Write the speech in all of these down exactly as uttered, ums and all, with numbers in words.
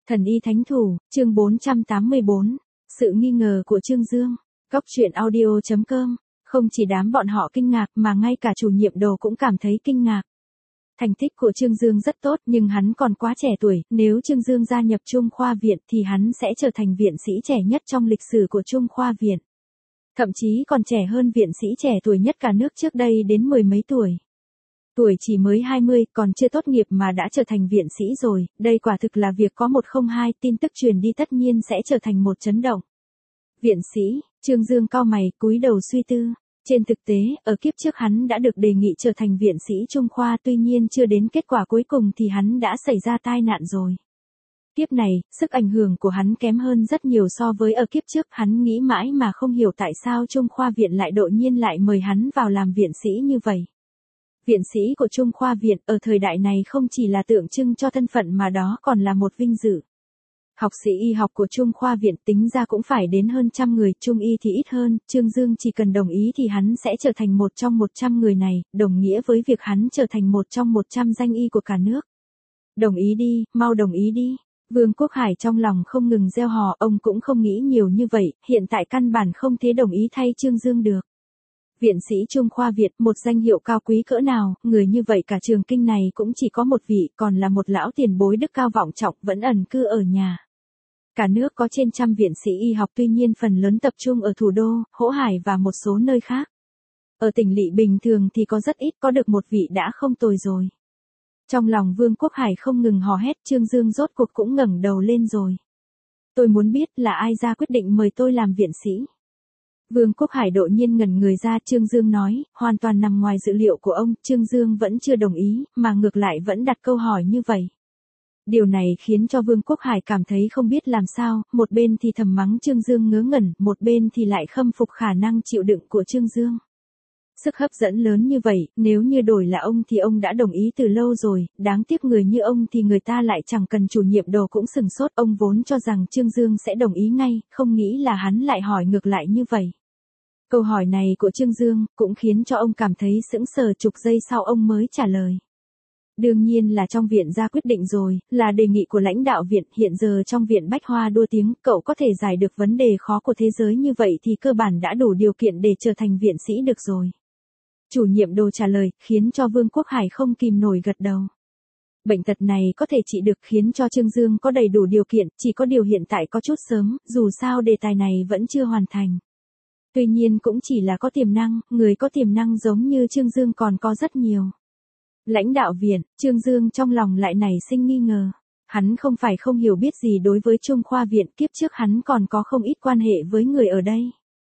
Thần y thánh thủ, chương bốn trăm tám mươi bốn. Sự nghi ngờ của Trương Dương. Góc truyện audio chấm com. Không chỉ đám bọn họ kinh ngạc mà ngay cả chủ nhiệm đồ cũng cảm thấy kinh ngạc. Thành tích của Trương Dương rất tốt nhưng hắn còn quá trẻ tuổi, nếu Trương Dương gia nhập Trung Khoa Viện thì hắn sẽ trở thành viện sĩ trẻ nhất trong lịch sử của Trung Khoa Viện. Thậm chí còn trẻ hơn viện sĩ trẻ tuổi nhất cả nước trước đây đến mười mấy tuổi. Tuổi chỉ mới hai mươi, còn chưa tốt nghiệp mà đã trở thành viện sĩ rồi, đây quả thực là việc có một không hai, tin tức truyền đi tất nhiên sẽ trở thành một chấn động. Viện sĩ, Trương Dương cau mày, cúi đầu suy tư. Trên thực tế, ở kiếp trước hắn đã được đề nghị trở thành viện sĩ Trung Khoa, tuy nhiên chưa đến kết quả cuối cùng thì hắn đã xảy ra tai nạn rồi. Kiếp này, sức ảnh hưởng của hắn kém hơn rất nhiều so với ở kiếp trước, hắn nghĩ mãi mà không hiểu tại sao Trung Khoa Viện lại đột nhiên lại mời hắn vào làm viện sĩ như vậy. Viện sĩ của Trung Khoa Viện ở thời đại này không chỉ là tượng trưng cho thân phận mà đó còn là một vinh dự. Học sĩ y học của Trung Khoa Viện tính ra cũng phải đến hơn trăm người, Trung y thì ít hơn, Trương Dương chỉ cần đồng ý thì hắn sẽ trở thành một trong một trăm người này, đồng nghĩa với việc hắn trở thành một trong một trăm danh y của cả nước. Đồng ý đi, mau đồng ý đi. Vương Quốc Hải trong lòng không ngừng reo hò, ông cũng không nghĩ nhiều như vậy, hiện tại căn bản không thể đồng ý thay Trương Dương được. Viện sĩ Trung Khoa Việt, một danh hiệu cao quý cỡ nào, người như vậy cả trường kinh này cũng chỉ có một vị, còn là một lão tiền bối đức cao vọng trọng, vẫn ẩn cư ở nhà. Cả nước có trên trăm viện sĩ y học, tuy nhiên phần lớn tập trung ở thủ đô, Hỗ Hải và một số nơi khác. Ở tỉnh lỵ bình thường thì có rất ít, có được một vị đã không tồi rồi. Trong lòng Vương Quốc Hải không ngừng hò hét, Trương Dương rốt cuộc cũng ngẩng đầu lên rồi. Tôi muốn biết là ai ra quyết định mời tôi làm viện sĩ. Vương Quốc Hải đột nhiên ngẩn người ra, Trương Dương nói, hoàn toàn nằm ngoài dự liệu của ông, Trương Dương vẫn chưa đồng ý, mà ngược lại vẫn đặt câu hỏi như vậy. Điều này khiến cho Vương Quốc Hải cảm thấy không biết làm sao, một bên thì thầm mắng Trương Dương ngớ ngẩn, một bên thì lại khâm phục khả năng chịu đựng của Trương Dương. Sức hấp dẫn lớn như vậy, nếu như đổi là ông thì ông đã đồng ý từ lâu rồi, đáng tiếc người như ông thì người ta lại chẳng cần chủ nhiệm đồ cũng sừng sốt, ông vốn cho rằng Trương Dương sẽ đồng ý ngay, không nghĩ là hắn lại hỏi ngược lại như vậy. Câu hỏi này của Trương Dương cũng khiến cho ông cảm thấy sững sờ, chục giây sau ông mới trả lời. Đương nhiên là trong viện ra quyết định rồi, là đề nghị của lãnh đạo viện, hiện giờ trong viện bách hoa đua tiếng, cậu có thể giải được vấn đề khó của thế giới như vậy thì cơ bản đã đủ điều kiện để trở thành viện sĩ được rồi. Chủ nhiệm đồ trả lời, khiến cho Vương Quốc Hải không kìm nổi gật đầu. Bệnh tật này có thể trị được, khiến cho Trương Dương có đầy đủ điều kiện, chỉ có điều hiện tại có chút sớm, dù sao đề tài này vẫn chưa hoàn thành. Tuy nhiên cũng chỉ là có tiềm năng, người có tiềm năng giống như Trương Dương còn có rất nhiều. Lãnh đạo viện, Trương Dương trong lòng lại nảy sinh nghi ngờ. Hắn không phải không hiểu biết gì đối với Trung Khoa Viện, kiếp trước hắn còn có không ít quan hệ với người ở đây.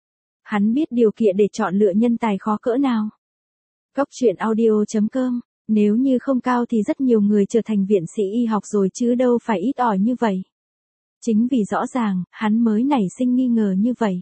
Hắn biết điều kiện để chọn lựa nhân tài khó cỡ nào. Góc truyện audio chấm com. Nếu như không cao thì rất nhiều người trở thành viện sĩ y học rồi chứ đâu phải ít ỏi như vậy. Chính vì rõ ràng, hắn mới nảy sinh nghi ngờ như vậy.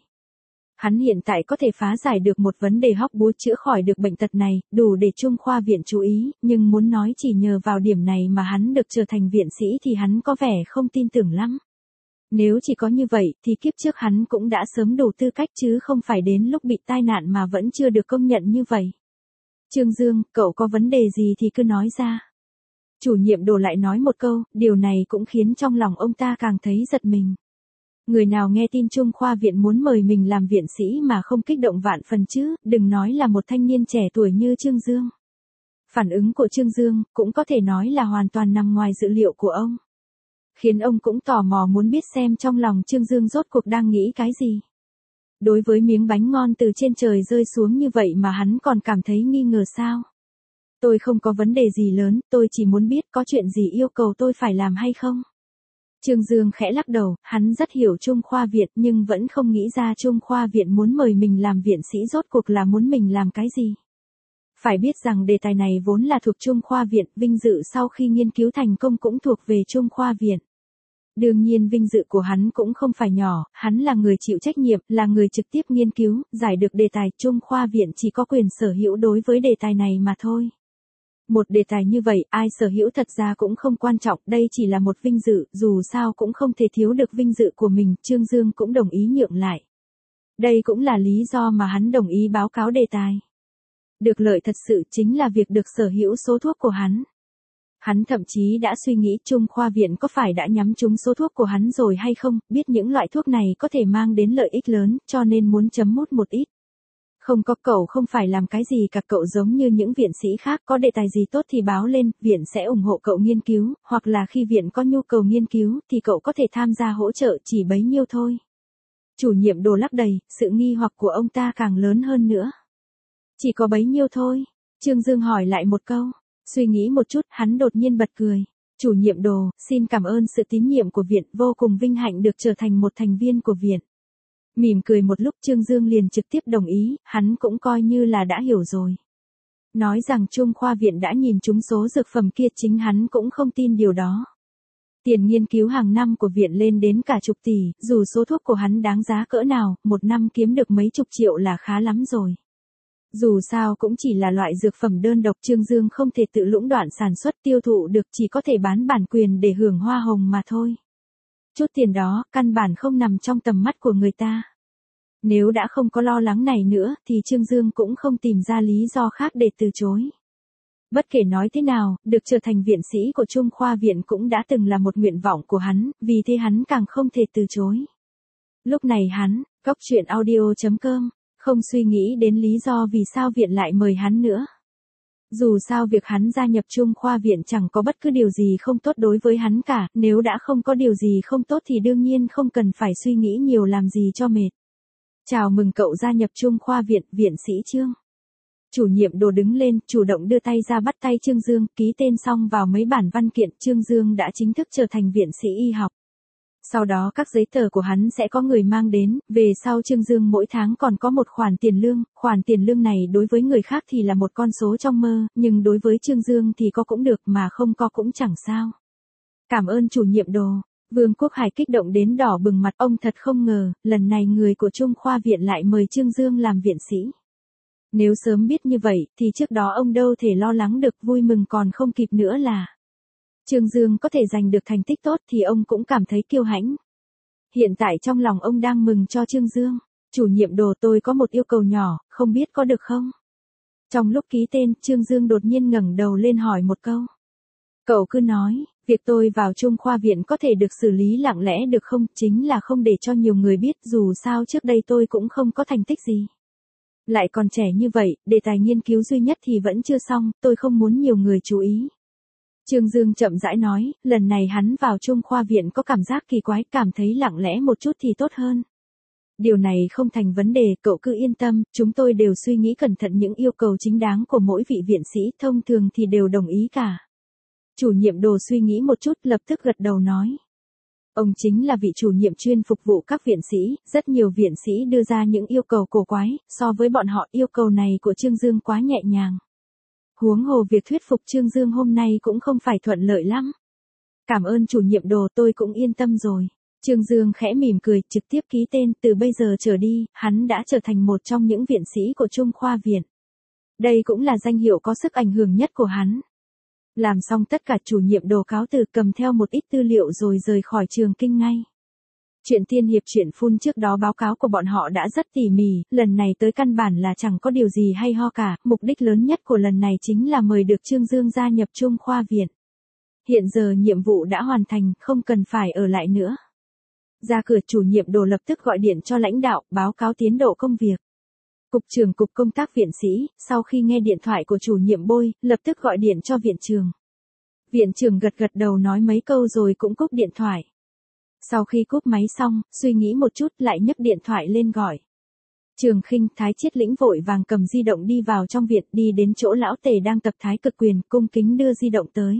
Hắn hiện tại có thể phá giải được một vấn đề hóc búa, chữa khỏi được bệnh tật này, đủ để Trung Khoa Viện chú ý, nhưng muốn nói chỉ nhờ vào điểm này mà hắn được trở thành viện sĩ thì hắn có vẻ không tin tưởng lắm. Nếu chỉ có như vậy thì kiếp trước hắn cũng đã sớm đủ tư cách chứ không phải đến lúc bị tai nạn mà vẫn chưa được công nhận như vậy. Trương Dương, cậu có vấn đề gì thì cứ nói ra. Chủ nhiệm đồ lại nói một câu, điều này cũng khiến trong lòng ông ta càng thấy giật mình. Người nào nghe tin Trung Khoa Viện muốn mời mình làm viện sĩ mà không kích động vạn phần chứ, đừng nói là một thanh niên trẻ tuổi như Trương Dương. Phản ứng của Trương Dương cũng có thể nói là hoàn toàn nằm ngoài dự liệu của ông. Khiến ông cũng tò mò muốn biết xem trong lòng Trương Dương rốt cuộc đang nghĩ cái gì. Đối với miếng bánh ngon từ trên trời rơi xuống như vậy mà hắn còn cảm thấy nghi ngờ sao? Tôi không có vấn đề gì lớn, tôi chỉ muốn biết có chuyện gì yêu cầu tôi phải làm hay không? Trương Dương khẽ lắc đầu, hắn rất hiểu Trung Khoa Viện nhưng vẫn không nghĩ ra Trung Khoa Viện muốn mời mình làm viện sĩ rốt cuộc là muốn mình làm cái gì. Phải biết rằng đề tài này vốn là thuộc Trung Khoa Viện, vinh dự sau khi nghiên cứu thành công cũng thuộc về Trung Khoa Viện. Đương nhiên vinh dự của hắn cũng không phải nhỏ, hắn là người chịu trách nhiệm, là người trực tiếp nghiên cứu, giải được đề tài, Trung Khoa Viện chỉ có quyền sở hữu đối với đề tài này mà thôi. Một đề tài như vậy, ai sở hữu thật ra cũng không quan trọng, đây chỉ là một vinh dự, dù sao cũng không thể thiếu được vinh dự của mình, Trương Dương cũng đồng ý nhượng lại. Đây cũng là lý do mà hắn đồng ý báo cáo đề tài. Được lợi thật sự chính là việc được sở hữu số thuốc của hắn. Hắn thậm chí đã suy nghĩ Trung Khoa Viện có phải đã nhắm trúng số thuốc của hắn rồi hay không, biết những loại thuốc này có thể mang đến lợi ích lớn, cho nên muốn chấm mút một ít. Không có, cậu không phải làm cái gì cả, cậu giống như những viện sĩ khác, có đề tài gì tốt thì báo lên, viện sẽ ủng hộ cậu nghiên cứu, hoặc là khi viện có nhu cầu nghiên cứu thì cậu có thể tham gia hỗ trợ, chỉ bấy nhiêu thôi. Chủ nhiệm Đồ lắc đầy, sự nghi hoặc của ông ta càng lớn hơn nữa. Chỉ có bấy nhiêu thôi? Trương Dương hỏi lại một câu. Suy nghĩ một chút, hắn đột nhiên bật cười. Chủ nhiệm Đồ, xin cảm ơn sự tín nhiệm của viện, vô cùng vinh hạnh được trở thành một thành viên của viện. Mỉm cười một lúc Trương Dương liền trực tiếp đồng ý, hắn cũng coi như là đã hiểu rồi. Nói rằng Trung Khoa Viện đã nhìn trúng số dược phẩm kia, chính hắn cũng không tin điều đó. Tiền nghiên cứu hàng năm của viện lên đến cả chục tỷ, dù số thuốc của hắn đáng giá cỡ nào, một năm kiếm được mấy chục triệu là khá lắm rồi. Dù sao cũng chỉ là loại dược phẩm đơn độc, Trương Dương không thể tự lũng đoạn sản xuất tiêu thụ được, chỉ có thể bán bản quyền để hưởng hoa hồng mà thôi. Chút tiền đó, căn bản không nằm trong tầm mắt của người ta. Nếu đã không có lo lắng này nữa, thì Trương Dương cũng không tìm ra lý do khác để từ chối. Bất kể nói thế nào, được trở thành viện sĩ của Trung Khoa Viện cũng đã từng là một nguyện vọng của hắn, vì thế hắn càng không thể từ chối. Lúc này hắn, cóc truyện audio chấm com, không suy nghĩ đến lý do vì sao viện lại mời hắn nữa. Dù sao việc hắn gia nhập Trung Khoa Viện chẳng có bất cứ điều gì không tốt đối với hắn cả, nếu đã không có điều gì không tốt thì đương nhiên không cần phải suy nghĩ nhiều làm gì cho mệt. Chào mừng cậu gia nhập Trung Khoa Viện, viện sĩ Trương. Chủ nhiệm Đồ đứng lên, chủ động đưa tay ra bắt tay Trương Dương, ký tên xong vào mấy bản văn kiện, Trương Dương đã chính thức trở thành viện sĩ y học. Sau đó các giấy tờ của hắn sẽ có người mang đến, về sau Trương Dương mỗi tháng còn có một khoản tiền lương, khoản tiền lương này đối với người khác thì là một con số trong mơ, nhưng đối với Trương Dương thì có cũng được mà không có cũng chẳng sao. Cảm ơn chủ nhiệm Đồ. Vương Quốc Hải kích động đến đỏ bừng mặt, ông thật không ngờ, lần này người của Trung Khoa Viện lại mời Trương Dương làm viện sĩ. Nếu sớm biết như vậy, thì trước đó ông đâu thể lo lắng được, vui mừng còn không kịp nữa là. Trương Dương có thể giành được thành tích tốt thì ông cũng cảm thấy kiêu hãnh. Hiện tại trong lòng ông đang mừng cho Trương Dương. Chủ nhiệm Đồ, tôi có một yêu cầu nhỏ, không biết có được không? Trong lúc ký tên, Trương Dương đột nhiên ngẩng đầu lên hỏi một câu. Cậu cứ nói, việc tôi vào Trung Khoa Viện có thể được xử lý lặng lẽ được không, chính là không để cho nhiều người biết, dù sao trước đây tôi cũng không có thành tích gì. Lại còn trẻ như vậy, đề tài nghiên cứu duy nhất thì vẫn chưa xong, tôi không muốn nhiều người chú ý. Trương Dương chậm rãi nói, lần này hắn vào Trung Khoa Viện có cảm giác kỳ quái, cảm thấy lặng lẽ một chút thì tốt hơn. Điều này không thành vấn đề, cậu cứ yên tâm, chúng tôi đều suy nghĩ cẩn thận những yêu cầu chính đáng của mỗi vị viện sĩ, thông thường thì đều đồng ý cả. Chủ nhiệm Đồ suy nghĩ một chút, lập tức gật đầu nói. Ông chính là vị chủ nhiệm chuyên phục vụ các viện sĩ, rất nhiều viện sĩ đưa ra những yêu cầu cổ quái, so với bọn họ yêu cầu này của Trương Dương quá nhẹ nhàng. Huống hồ việc thuyết phục Trương Dương hôm nay cũng không phải thuận lợi lắm. Cảm ơn chủ nhiệm Đồ, tôi cũng yên tâm rồi. Trương Dương khẽ mỉm cười, trực tiếp ký tên, từ bây giờ trở đi, hắn đã trở thành một trong những viện sĩ của Trung Khoa Viện. Đây cũng là danh hiệu có sức ảnh hưởng nhất của hắn. Làm xong tất cả, chủ nhiệm Đồ cáo từ, cầm theo một ít tư liệu rồi rời khỏi trường kinh ngay. Chuyện tiên hiệp chuyện phun trước đó báo cáo của bọn họ đã rất tỉ mỉ, lần này tới căn bản là chẳng có điều gì hay ho cả, mục đích lớn nhất của lần này chính là mời được Trương Dương gia nhập Trung Khoa Viện. Hiện giờ nhiệm vụ đã hoàn thành, không cần phải ở lại nữa. Ra cửa, chủ nhiệm Đồ lập tức gọi điện cho lãnh đạo, báo cáo tiến độ công việc. Cục trưởng cục công tác viện sĩ, sau khi nghe điện thoại của chủ nhiệm Bôi, lập tức gọi điện cho viện trưởng. Viện trưởng gật gật đầu nói mấy câu rồi cũng cúp điện thoại. Sau khi cúp máy xong, suy nghĩ một chút lại nhấc điện thoại lên gọi. Trường Khinh, Thái Chiết Lĩnh vội vàng cầm di động đi vào trong viện, đi đến chỗ lão Tề đang tập thái cực quyền, cung kính đưa di động tới.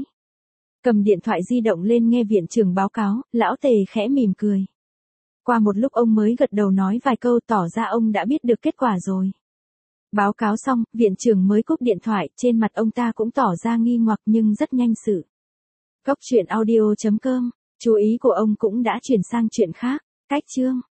Cầm điện thoại di động lên nghe viện trưởng báo cáo, lão Tề khẽ mỉm cười. Qua một lúc ông mới gật đầu nói vài câu, tỏ ra ông đã biết được kết quả rồi. Báo cáo xong, viện trưởng mới cúp điện thoại, trên mặt ông ta cũng tỏ ra nghi hoặc nhưng rất nhanh xử. Cóc truyện audio chấm com, chú ý của ông cũng đã chuyển sang chuyện khác. Cách chương